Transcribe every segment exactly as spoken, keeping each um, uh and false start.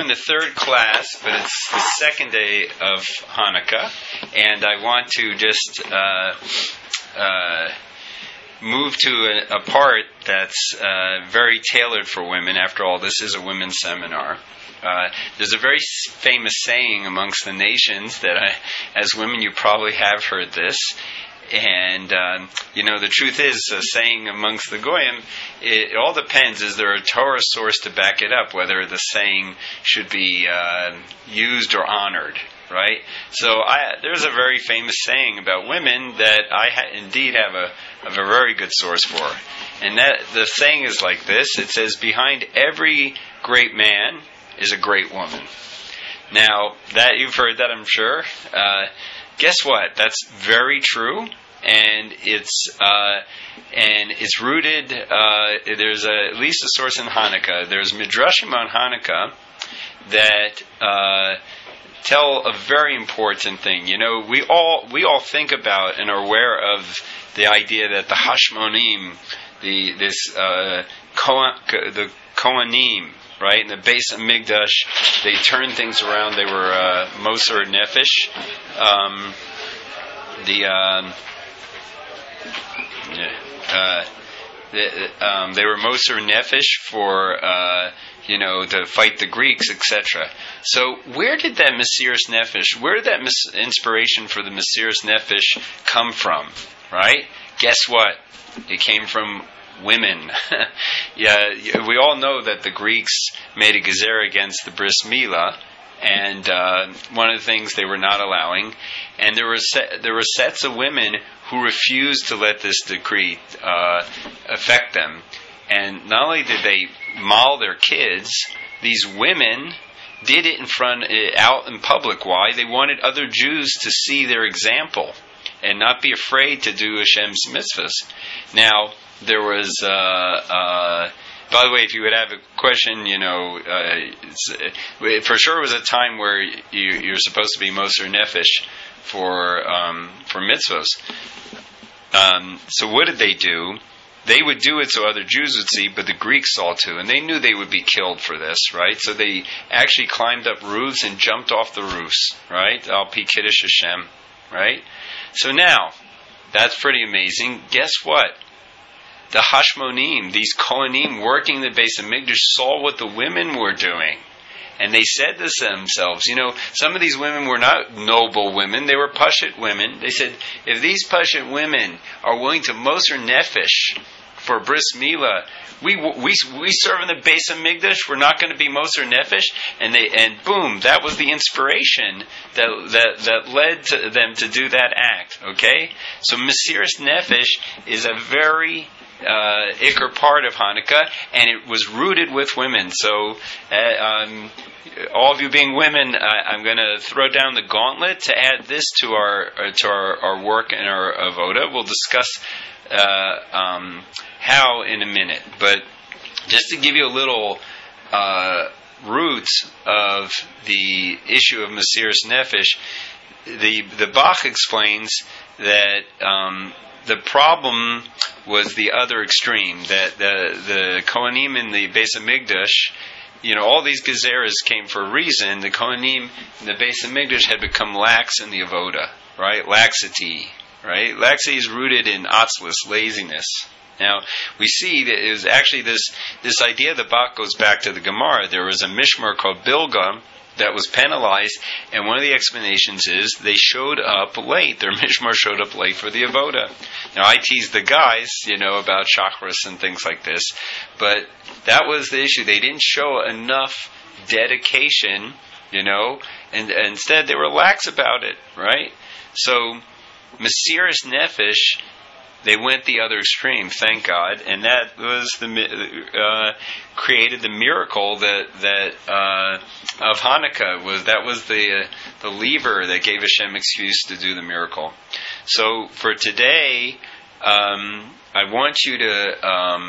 the third class, but it's the second day of Hanukkah, and I want to just uh, uh, move to a, a part that's uh, very tailored for women. After all, this is a women's seminar. Uh, there's a very famous saying amongst the nations that I, as women you probably have heard this. And, um, you know, the truth is, uh, saying amongst the Goyim, it, it all depends. Is there a Torah source to back it up, whether the saying should be uh, used or honored, right? So I, there's a very famous saying about women that I ha- indeed have a, have a very good source for. And that the saying is like this. It says, behind every great man is a great woman. Now, that you've heard that, I'm sure. Uh, guess what? That's very true. And it's uh, and it's rooted. Uh, there's a, at least a source in Hanukkah. There's midrashim on Hanukkah that uh, tell a very important thing. You know, we all we all think about and are aware of the idea that the Hashmonim, the this uh, Kohen, the Kohanim, right, in the Beis Hamikdash, they turned things around. They were uh, Moser Nefesh. Um, the um, Uh, the, um, they were Moser Nefesh for, uh, you know, to fight the Greeks, et cetera. So where did that Mesiras Nefesh, where did that mis- inspiration for the Mesiras Nefesh come from, right? Guess what? It came from women. Yeah, we all know that the Greeks made a gezerah against the Bris Milah, and uh, one of the things they were not allowing, and there were se- there were sets of women who refused to let this decree uh, affect them. And not only did they maul their kids, these women did it in front, out in public. Why? They wanted other Jews to see their example and not be afraid to do Hashem's mitzvahs. Now, there was... Uh, uh, By the way, if you would have a question, you know, uh, it's, uh, for sure it was a time where you, you're supposed to be Moser Nefesh for um, for mitzvos. Um, so what did they do? They would do it so other Jews would see, but the Greeks saw too, and they knew they would be killed for this, right? So they actually climbed up roofs and jumped off the roofs, right? Al Pi Kiddush Hashem, right? So now, that's pretty amazing. Guess what? The Hashmonim, these Kohanim working the Beis Hamikdash, saw what the women were doing. And they said to themselves, you know, some of these women were not noble women, they were Pashut women. They said, if these Pashut women are willing to Moser Nefesh for Bris Milah, we we we serve in the Beis Hamikdash, we're not going to be Moser Nefesh. And they and boom, that was the inspiration that that, that led to them to do that act. Okay? So Mesiras Nefesh is a very Uh, Iker part of Hanukkah, and it was rooted with women. So, uh, um, all of you being women, uh, I'm going to throw down the gauntlet to add this to our uh, to our, our work and our avoda. We'll discuss uh, um, how in a minute, but just to give you a little uh, roots of the issue of Mesiras Nefesh, the the Bach explains that. Um, The problem was the other extreme, that the the Kohanim in the Beis Hamikdash, you know, all these gezeras came for a reason. The Kohanim in the Beis Hamikdash had become lax in the avoda, right? Laxity, right? Laxity is rooted in atzlus, laziness. Now, we see that it was actually this this idea that Bach goes back to the Gemara. There was a mishmar called Bilga that was penalized, and one of the explanations is they showed up late. Their mishmar showed up late for the avoda. Now, I teased the guys, you know, about chakras and things like this, but that was the issue. They didn't show enough dedication, you know, and, and instead they were lax about it, right? So, Mesiras Nefesh, they went the other extreme, thank God, and that was the uh, created the miracle that that uh, of Hanukkah was that was the uh, the lever that gave Hashem excuse to do the miracle. So for today, um, I want you to, um,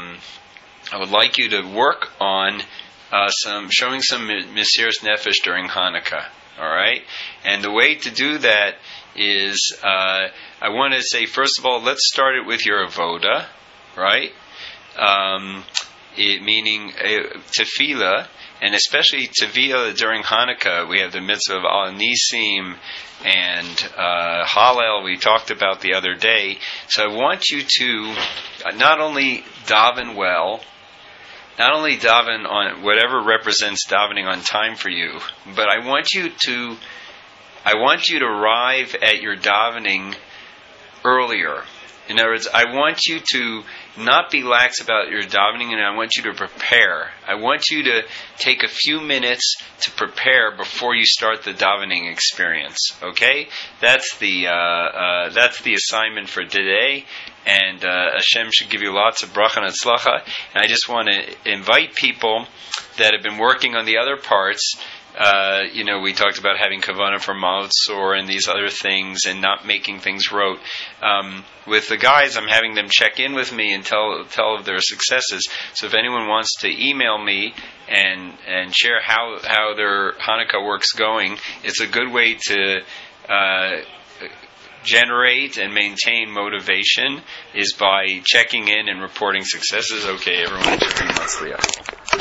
I would like you to work on uh, some showing some Mesiras Nefesh during Hanukkah. All right, and the way to do that is. Uh, I want to say, first of all, let's start it with your avoda, right? Um, it, meaning uh, tefillah, and especially tefillah during Hanukkah. We have the mitzvah of Al Nisim and uh, Hallel we talked about the other day. So I want you to not only daven well, not only daven on whatever represents davening on time for you, but I want you to, I want you to arrive at your davening earlier. In other words, I want you to not be lax about your davening, and I want you to prepare. I want you to take a few minutes to prepare before you start the davening experience. Okay, that's the uh, uh, that's the assignment for today, and uh, Hashem should give you lots of bracha and tzlacha. And I just want to invite people that have been working on the other parts. Uh, you know, we talked about having kavanah for Matzor and these other things, and not making things rote. Um, with the guys, I'm having them check in with me and tell tell of their successes. So if anyone wants to email me and and share how how their Hanukkah work's going, it's a good way to uh, generate and maintain motivation, is by checking in and reporting successes. Okay, everyone,